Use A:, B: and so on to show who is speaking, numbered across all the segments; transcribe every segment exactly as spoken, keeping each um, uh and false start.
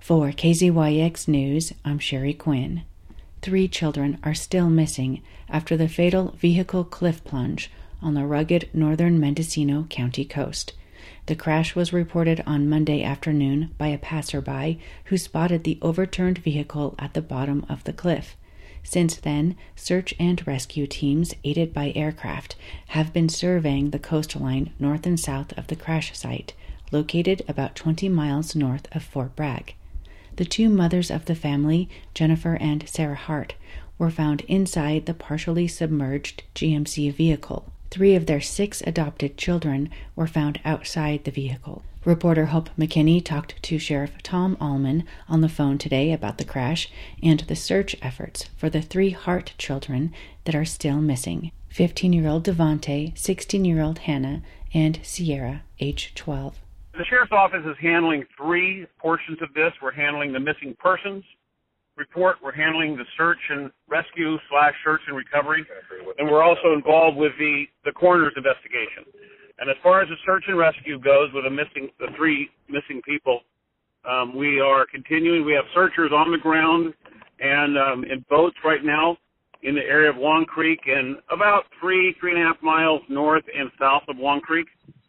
A: For K Z Y X News, I'm Sherry Quinn. Three children are still missing after the fatal vehicle cliff plunge on the rugged northern Mendocino County coast. The crash was reported on Monday afternoon by a passerby who spotted the overturned vehicle at the bottom of the cliff. Since then, search and rescue teams, aided by aircraft, have been surveying the coastline north and south of the crash site, located about twenty miles north of Fort Bragg. The two mothers of the family, Jennifer and Sarah Hart, were found inside the partially submerged G M C vehicle. Three of their six adopted children were found outside the vehicle. Reporter Hope McKinney talked to Sheriff Tom Allman on the phone today about the crash and the search efforts for the three Hart children that are still missing: fifteen-year-old Devontae, sixteen-year-old Hannah, and Sierra, age twelve.
B: The Sheriff's Office is handling three portions of this. We're handling the missing persons report, we're handling the search and rescue slash search and recovery, and we're also involved with the, the coroner's investigation. And as far as the search and rescue goes with the missing, the three missing people, um, we are continuing. We have searchers on the ground and um, in boats right now in the area of Long Creek and about three, three and a half miles north and south of Long Creek.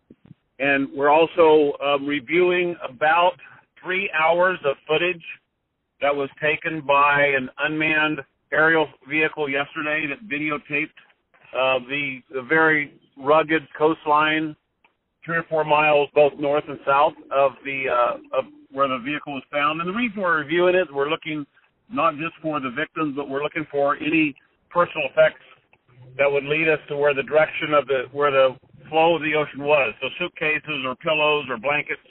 B: And we're also um, reviewing about three hours of footage that was taken by an unmanned aerial vehicle yesterday that videotaped uh, the, the very rugged coastline, three or four miles both north and south of the uh, of where the vehicle was found. And the reason we're reviewing it, we're looking not just for the victims, but we're looking for any personal effects that would lead us to where the direction of the where the flow of the ocean was. So suitcases or pillows or blankets,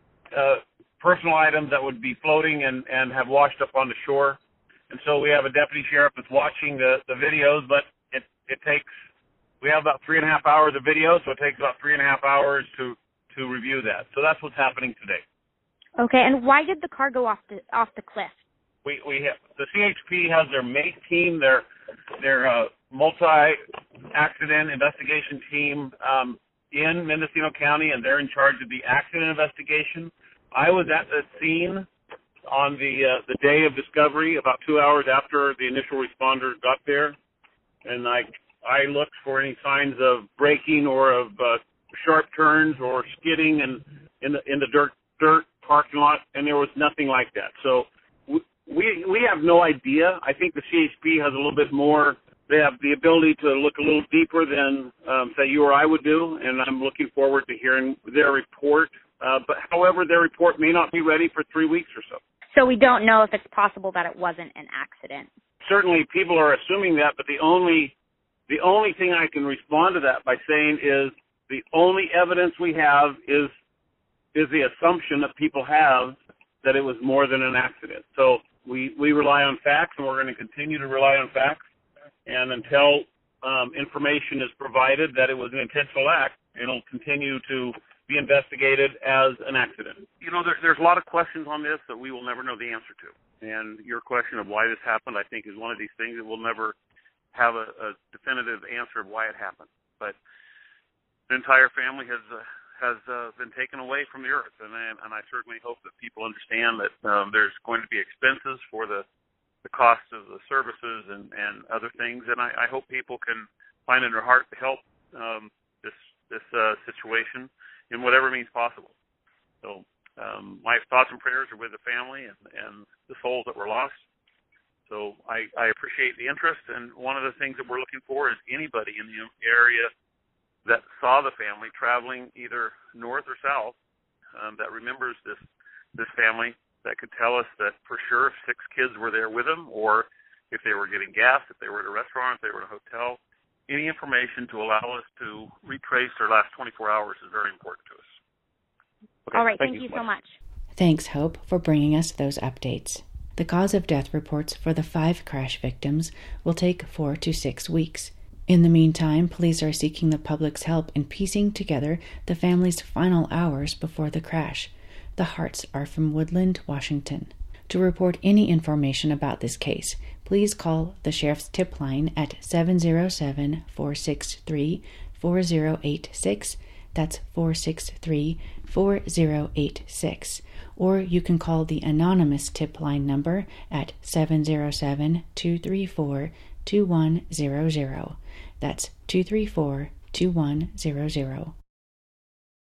B: uh, personal items that would be floating and, and have washed up on the shore. And so we have a deputy sheriff that's watching the, the videos, but it, it takes, we have about three and a half hours of video, so it takes about three and a half hours to, to review that. So that's what's happening today.
C: Okay, and why did the car go off the, off the cliff?
B: We, we have, the C H P has their MAKE team, their, their, uh, multi-accident investigation team um, in Mendocino County, and they're in charge of the accident investigation. I was at the scene on the uh, the day of discovery, about two hours after the initial responders got there, and I I looked for any signs of braking or of uh, sharp turns or skidding and in the in the dirt dirt parking lot, and there was nothing like that. So we we, we have no idea. I think the C H P has a little bit more. They have the ability to look a little deeper than, um, say, you or I would do, and I'm looking forward to hearing their report. Uh, but, however, their report may not be ready for three weeks or so.
C: So we don't know if it's possible that it wasn't an accident.
B: Certainly, people are assuming that, but the only the only thing I can respond to that by saying is the only evidence we have is is the assumption that people have that it was more than an accident. So we, we rely on facts, and we're going to continue to rely on facts. And until um, information is provided that it was an intentional act, it'll continue to be investigated as an accident. You know, there, there's a lot of questions on this that we will never know the answer to. And your question of why this happened, I think, is one of these things that we'll never have a, a definitive answer of why it happened. But the entire family has uh, has uh, been taken away from the earth, and, and I certainly hope that people understand that um, there's going to be expenses for the the cost of the services and, and other things, and I, I hope people can find in their heart to help um, this this uh, situation in whatever means possible. So um, my thoughts and prayers are with the family and, and the souls that were lost. So I, I appreciate the interest, and one of the things that we're looking for is anybody in the area that saw the family traveling either north or south um, that remembers this this family, that could tell us that for sure if six kids were there with them, or if they were getting gas, if they were at a restaurant, if they were at a hotel. Any information to allow us to retrace their last twenty-four hours is very important to us. Okay,
C: all right,
B: thank,
C: thank you,
B: you
C: so much.
A: Thanks, Hope, for bringing us those updates. The cause of death reports for the five crash victims will take four to six weeks. In the meantime, police are seeking the public's help in piecing together the family's final hours before the crash. The Harts are from Woodland, Washington. To report any information about this case, please call the Sheriff's Tip Line at seven zero seven, four six three, four zero eight six. That's four six three, four zero eight six. or you can call the anonymous tip line number at seven zero seven, two three four, two one zero zero. That's two three four, two one zero zero.